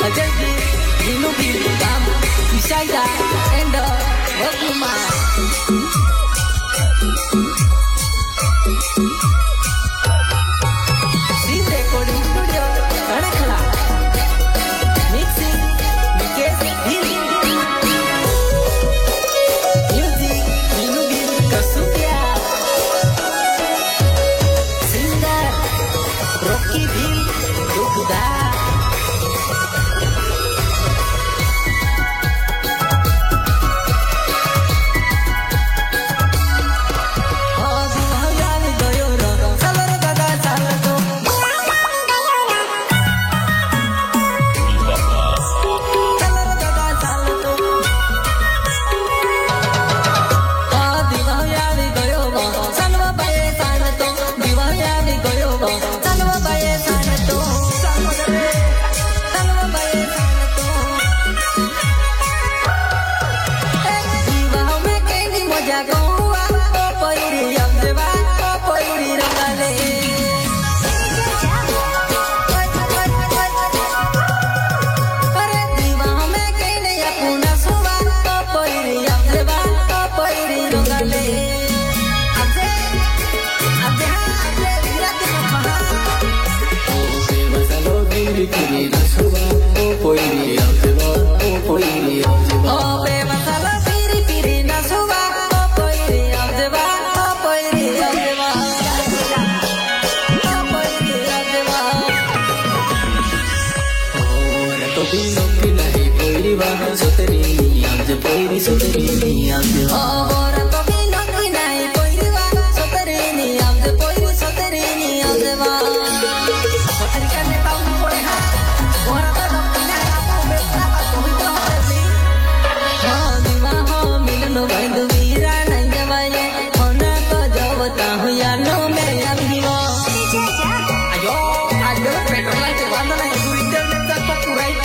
Jadi Dino Bilam Bisaya Endo Waguma Scene recording studio Arakhala Mixing Mikesh Bhili Music Dino Bil Kasukia Singer Rocky Bhil Dugda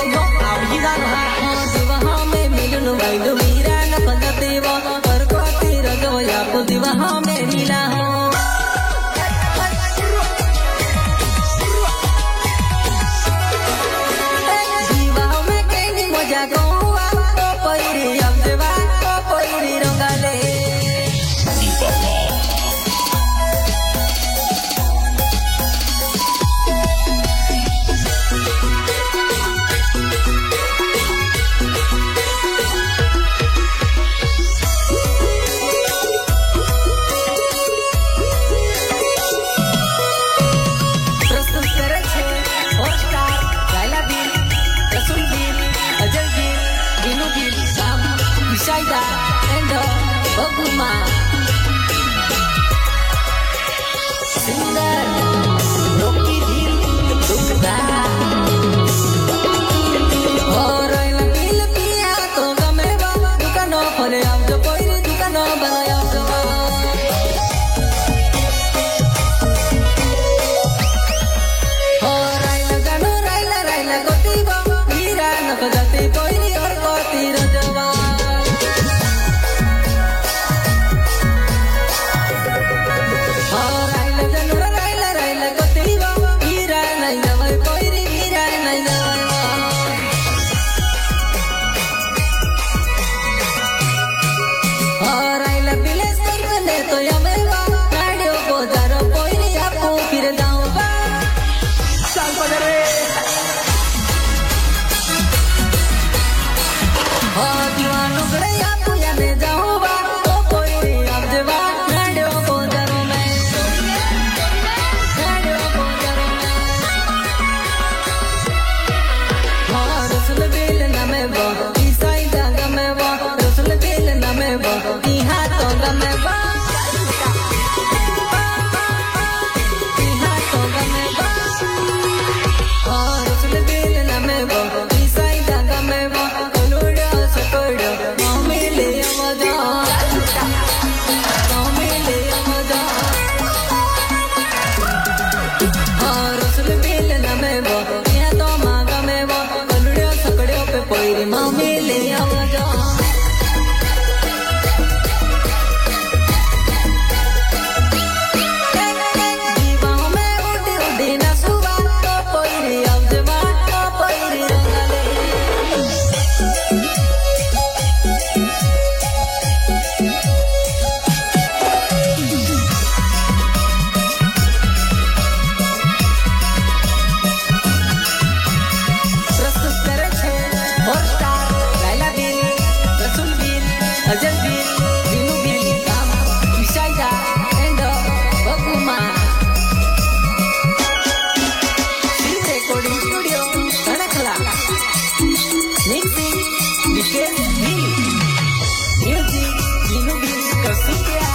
Bye. और star Laila Bhil Rasool Bhil Ajay Bhil Dinu Bhil काम विशाइदा and बगुमा film recording studio कड़कला mixing Vikesh Bhil music Dinu Bhil कसूरिया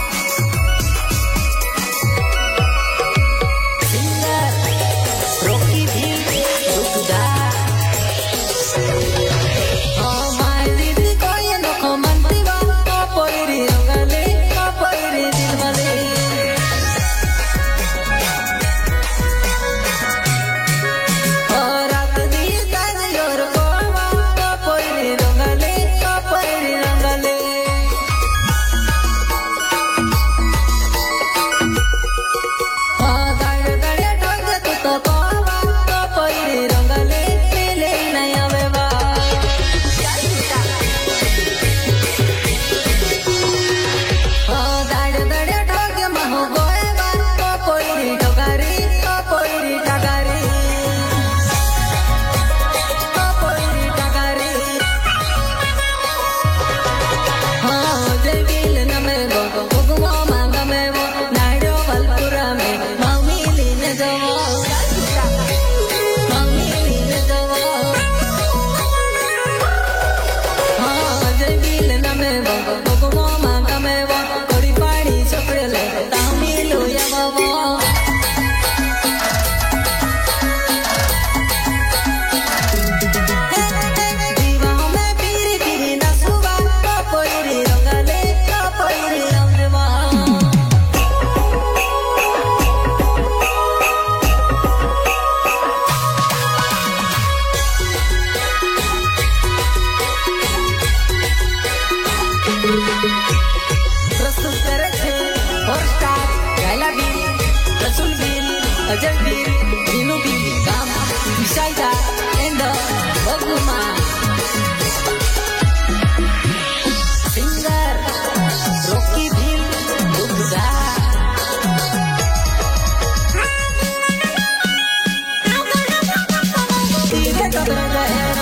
प्रस्तुत करे छे और स्टार लाइला बिल रसूल बिल अजय बिल दीनू बिल काम विशाइदा एंड बगुमा सिंगर रॉकी बिल दुगदा धीरे कदम रहना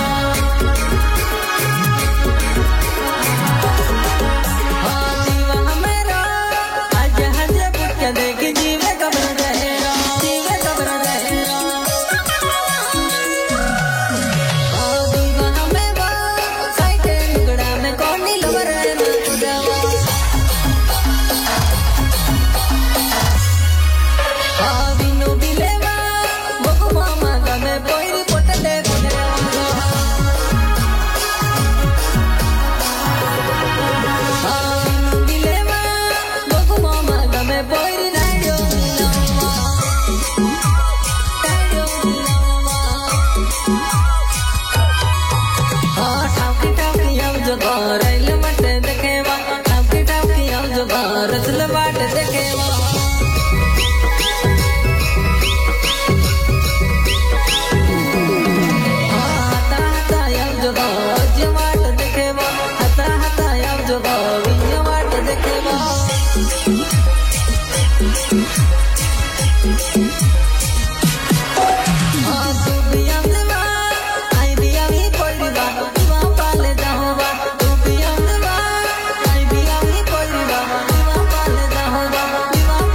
रैल मट देखेवा टापकी टापकी आउ जो रसल बाट देखेवा हता हता आउ जो जो बाट देखेवा हता हता आउ जो विन्य बाट देखेवा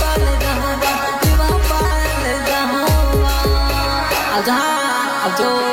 जो